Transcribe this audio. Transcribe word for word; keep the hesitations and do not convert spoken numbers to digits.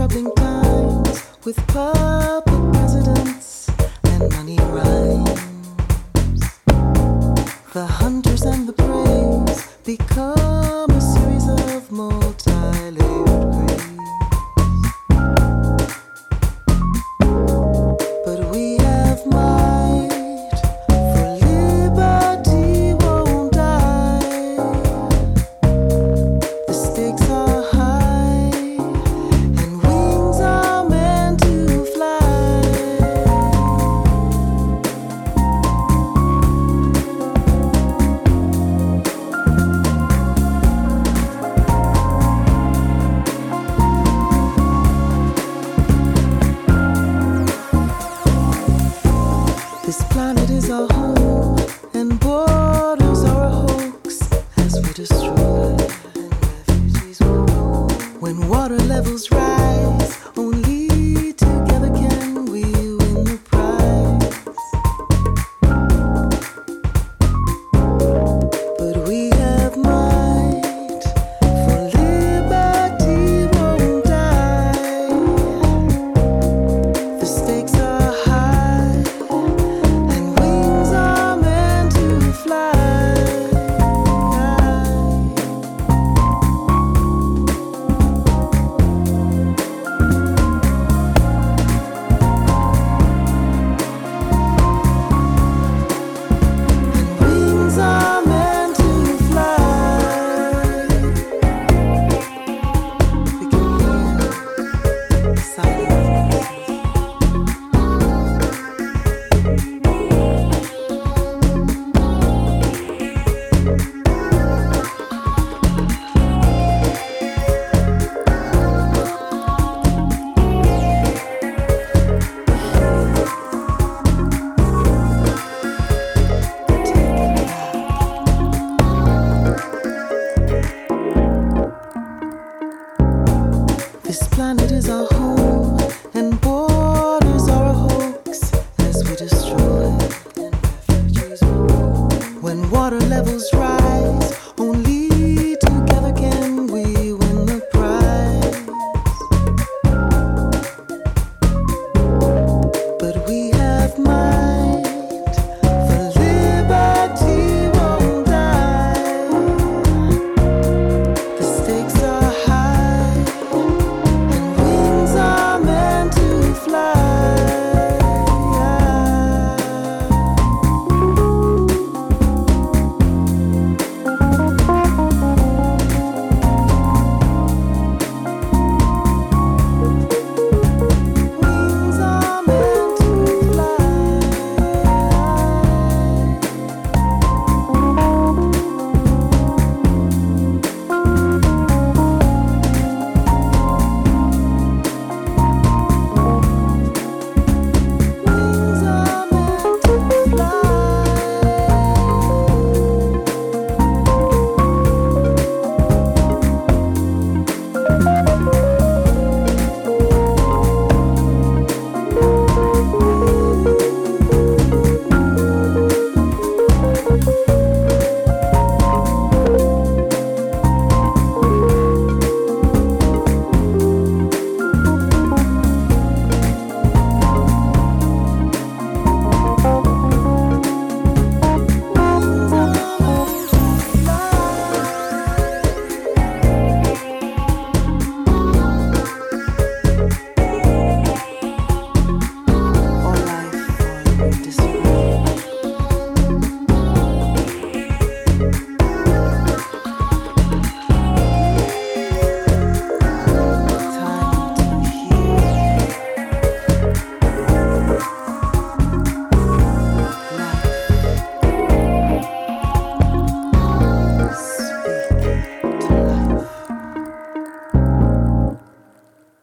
troubling times with puppet presidents and money rhymes. The hunters and the praise become a series of multi-layered graves. But we have might, for liberty won't die. The stakes are high, and wings are meant to fly. This planet is our home, and borders are a hoax as we destroy, and refugees will roam. When water levels rise, only together can we win the prize. But we have might, for liberty won't die. The stakes are high, and wings are meant to fly. And wings are meant to fly. We can hear silence. This planet is our home.